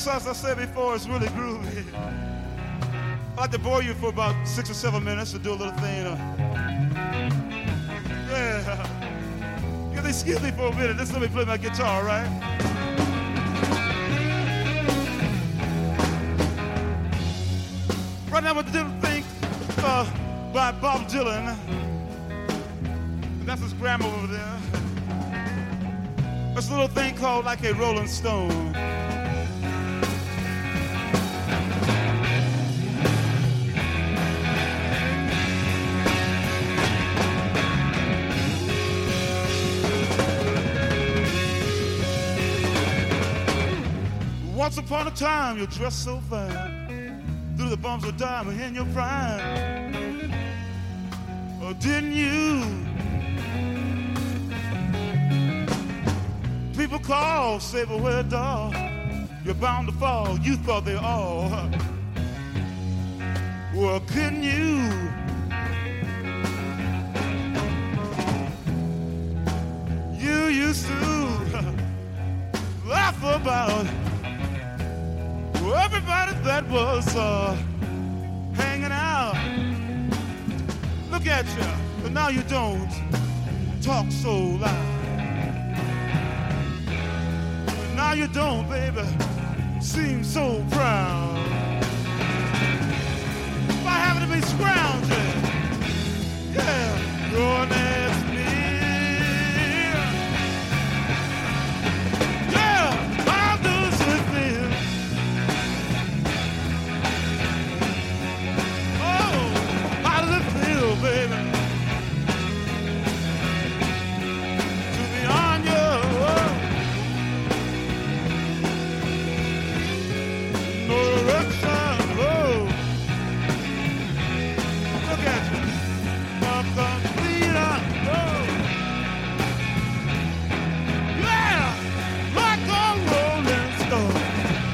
This, as I said before, is really groovy. I'd like to bore you for about 6 or 7 minutes to do a little thing. Yeah. You can excuse me for a minute. Just let me play my guitar, right? Right now, we're doing a thing by Bob Dylan. That's his grandma over there. It's a little thing called Like a Rolling Stone. Once upon a time, you dressed so fine, through the bumps of diamond in your prime. Oh, didn't you? People call, say, but where, dog? You're bound to fall. You thought they all. Well, couldn't you? You used to laugh about everybody that was hanging out. Look at you, but now you don't talk so loud. Now you don't, baby, seem so proud. By having to be scrounging, yeah, you're next to me. Yeah, how does it feel? Oh, how does it feel, baby? To be on your own. No direction, oh. Look at you. I'm complete, oh. Yeah, like a rolling stone.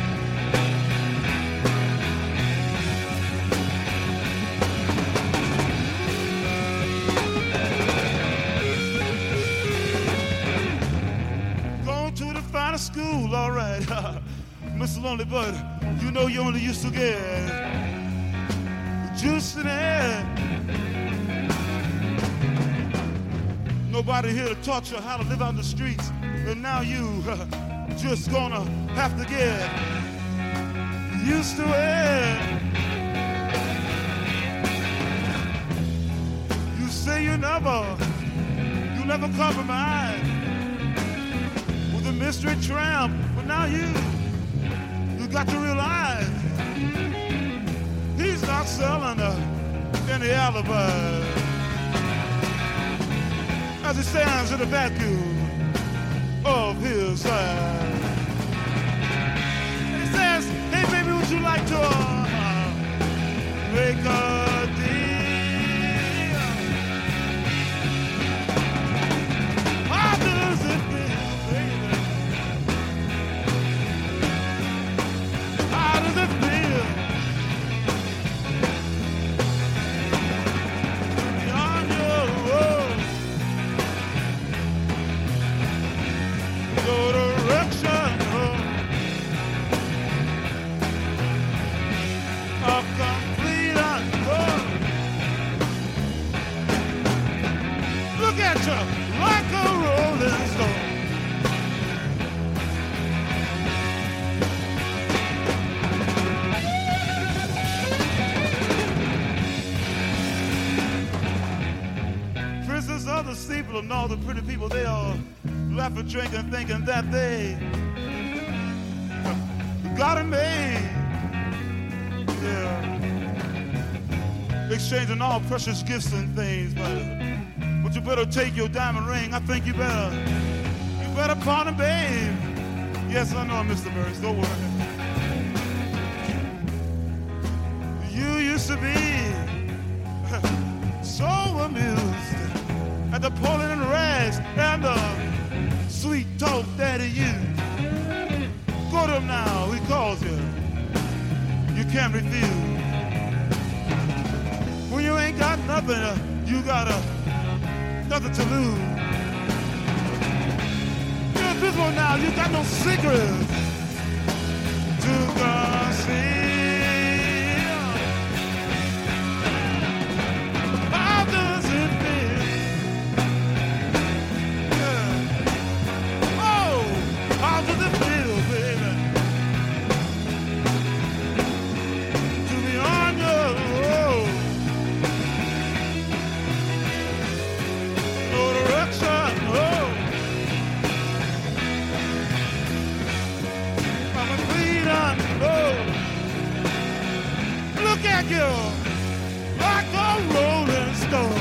Going to the finest school, all right. Mr. Lonely Bud, you know you only used to get juice in it. Nobody here to taught you how to live out in the streets, and now you just gonna have to get used to it. You say you never compromise with a mystery tramp, but now you got to realize he's not selling any alibi as he stands in the vacuum of his side. And he says, hey baby, would you like to make a deal? How does it feel, baby? How does it feel to be on your own? No direction, a complete unknown. Look at you, like a rolling stone. Of the steeple and all the pretty people, they all laughing, drinking, thinking that they got it made. Yeah, exchanging all precious gifts and things, but you better take your diamond ring. I think you better pawn it, babe. Yes, I know, Mr. Burns. Don't worry. You used to be so amused at the pulling and rags and the sweet talk that he used. Go to him now, he calls you. You can't refuse. When you ain't got nothing, you got nothing to lose. You're invisible now, you got no secrets to sugar seal. How does it feel? Yeah. Oh, how does it feel, baby? To be on your road. No direction, oh. I'm a freedom, oh. Look at you, like a rolling stone.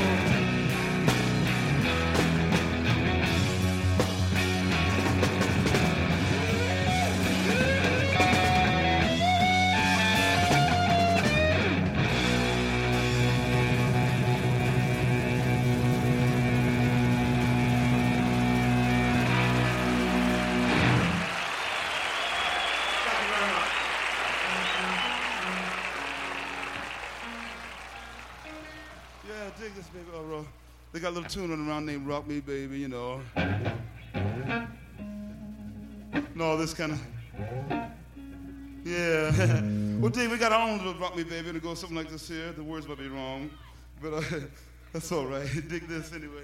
Yeah, dig this, baby. Oh, they got a little tune running around named Rock Me, Baby, you know. No, this kind of... Yeah. Well, dig, we got our own little Rock Me, Baby, and it goes something like this here. The words might be wrong, but that's all right. Dig this anyway.